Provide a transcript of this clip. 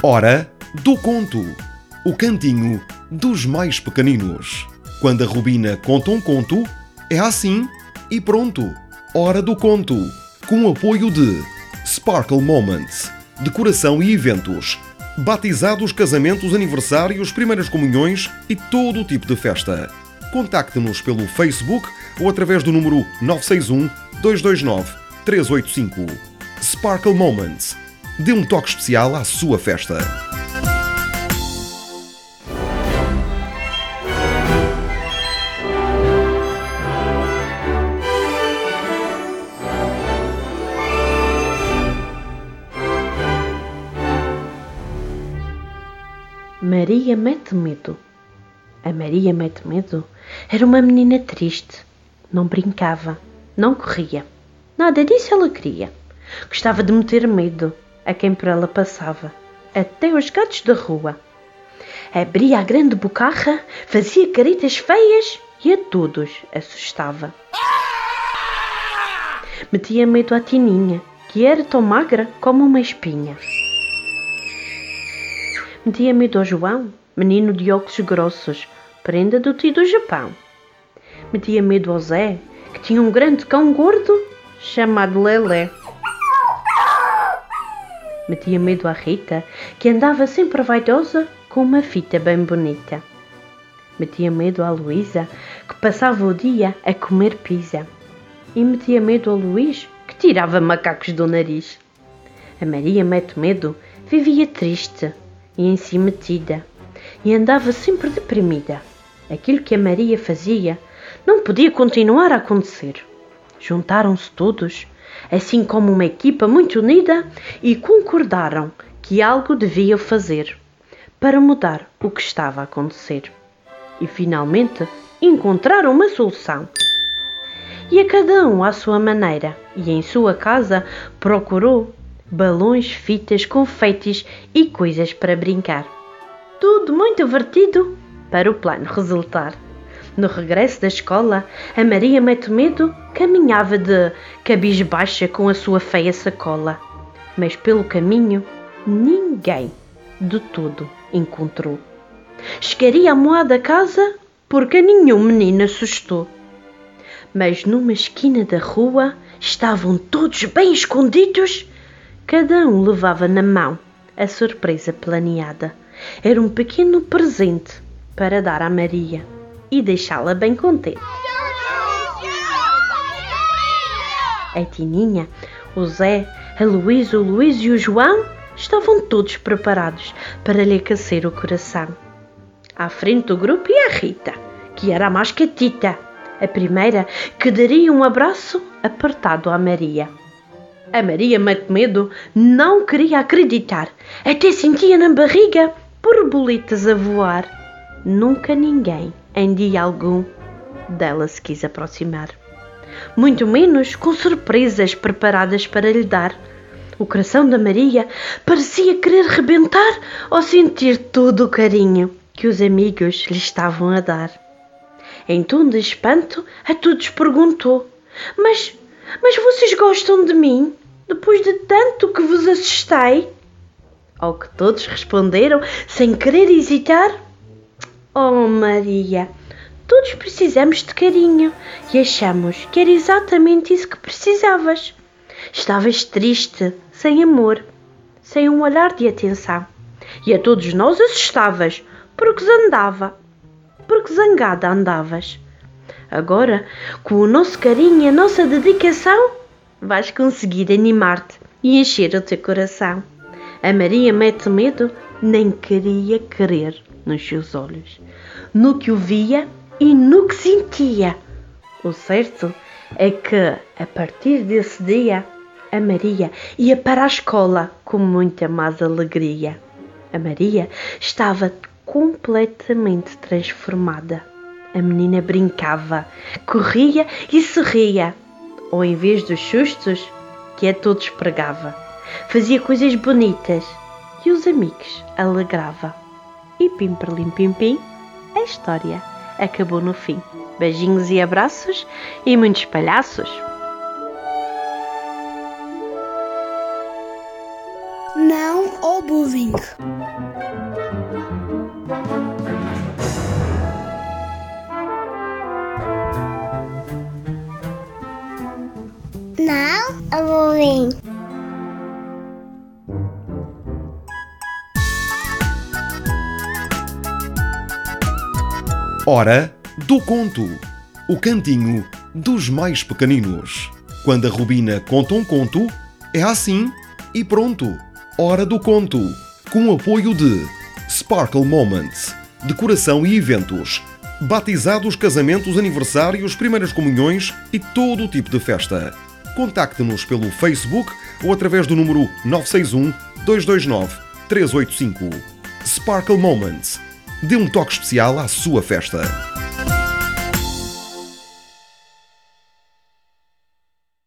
Hora do Conto, o cantinho dos mais pequeninos. Quando a Rubina conta um conto, é assim e pronto. Hora do Conto, com o apoio de Sparkle Moments, decoração e eventos, batizados, casamentos, aniversários, primeiras comunhões e todo o tipo de festa. Contacte-nos pelo Facebook ou através do número 961 229 385. Sparkle Moments. Dê um toque especial à sua festa. Maria mete medo. A Maria mete medo era uma menina triste. Não brincava, não corria. Nada disso ela queria. Gostava de meter medo a quem por ela passava, até os gatos da rua. Abria a grande bocarra, fazia caretas feias e a todos assustava. Metia medo à Tininha, que era tão magra como uma espinha. Metia medo ao João, menino de óculos grossos, prenda do tio do Japão. Metia medo ao Zé, que tinha um grande cão gordo chamado Lelé. Metia medo à Rita, que andava sempre vaidosa com uma fita bem bonita. Metia medo à Luísa, que passava o dia a comer pizza. E metia medo ao Luís, que tirava macacos do nariz. A Maria mete medo vivia triste e em si metida, e andava sempre deprimida. Aquilo que a Maria fazia não podia continuar a acontecer. Juntaram-se todos, assim como uma equipa muito unida, e concordaram que algo deviam fazer para mudar o que estava a acontecer. E finalmente encontraram uma solução. E a cada um à sua maneira e em sua casa procurou balões, fitas, confetes e coisas para brincar. Tudo muito divertido para o plano resultar. No regresso da escola, a Maria mete medo caminhava de cabisbaixa com a sua feia sacola. Mas pelo caminho, ninguém de todo encontrou. Chegaria a moada a casa porque nenhum menino assustou. Mas numa esquina da rua estavam todos bem escondidos. Cada um levava na mão a surpresa planeada. Era um pequeno presente para dar à Maria e deixá-la bem contente. A Tininha, o Zé, a Luísa, o Luís e o João estavam todos preparados para lhe aquecer o coração. À frente do grupo ia a Rita, que era a mais catita, a primeira que daria um abraço apertado à Maria. A Maria mete medo não queria acreditar, até sentia na barriga borboletas a voar. Nunca ninguém, em dia algum, dela se quis aproximar. Muito menos com surpresas preparadas para lhe dar. O coração da Maria parecia querer rebentar ao sentir todo o carinho que os amigos lhe estavam a dar. Em tom de espanto, a todos perguntou: Mas vocês gostam de mim, depois de tanto que vos assustei? Ao que todos responderam, sem querer hesitar: Oh Maria, todos precisamos de carinho e achamos que era exatamente isso que precisavas. Estavas triste, sem amor, sem um olhar de atenção. E a todos nós assustavas, porque zangada andavas. Agora, com o nosso carinho e a nossa dedicação, vais conseguir animar-te e encher o teu coração. A Maria mete medo nem queria crer nos seus olhos, no que o via e no que sentia. O certo é que, a partir desse dia, a Maria ia para a escola com muita mais alegria. A Maria estava completamente transformada. A menina brincava, corria e sorria, ou em vez dos sustos que a todos pregava, fazia coisas bonitas e os amigos alegrava. E pim perlim pim pim, a história acabou no fim. Beijinhos e abraços e muitos palhaços. Não ou moving? Now I'm moving. Hora do conto. O cantinho dos mais pequeninos. Quando a Rubina conta um conto, é assim e pronto. Hora do conto. Com o apoio de Sparkle Moments. Decoração e eventos. Batizados, casamentos, aniversários, primeiras comunhões e todo o tipo de festa. Contacte-nos pelo Facebook ou através do número 961 229 385. Sparkle Moments. Dê um toque especial à sua festa.